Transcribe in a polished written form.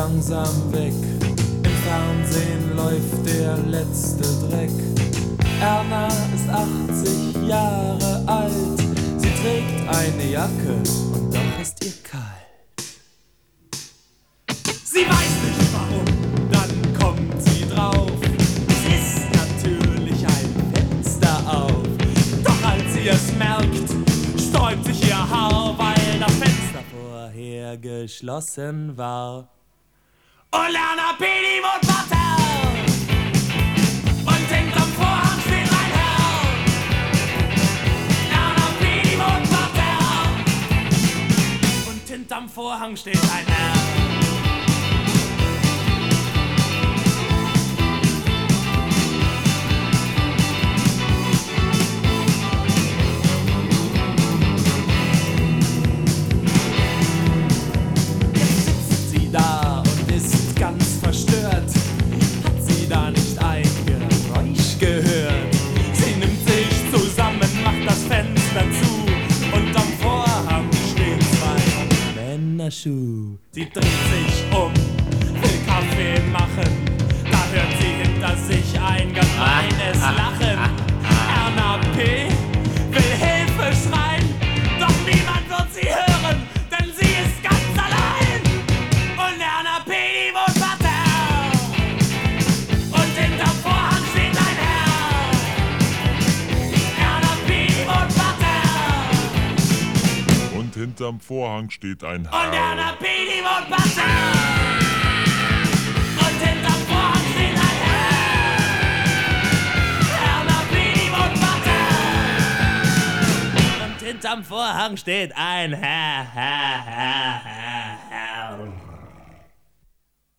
langsam weg. Im Fernsehen läuft der letzte Dreck. Erna ist 80 Jahre alt. Sie trägt eine Jacke und doch ist ihr kalt. Sie weiß nicht warum, dann kommt sie drauf. Es ist natürlich ein Fenster auf. Doch als sie es merkt, sträubt sich ihr Haar, weil das Fenster vorher geschlossen war. Und Erna Pedi wohnt Parterre. Und hinterm Vorhang steht ein Herr. Erna Pedi wohnt Parterre. Und hinterm Vorhang steht ein Herr. Da und ist ganz verstört. Hat sie da nicht ein Geräusch gehört? Sie nimmt sich zusammen, macht das Fenster zu und am Vorhang stehen zwei Männerschuh. Sie dreht sich um, will Kaffee machen, da hört sie hinter sich ein gemeines Lachen. Erna P. will Hilfe schreien, doch niemand wird sie hören, denn sie ist ganz allein. Und Erna Pedi wohnt Parterre. Und hinterm Vorhang steht ein Herr. Erna Pedi wohnt Parterre. Und hinterm Vorhang steht ein Und Herr. Erna Pedi wohnt Parterre. Und hinterm Vorhang steht ein Herr. Erna Pedi wohnt Parterre. Und hinterm Vorhang steht ein Herr.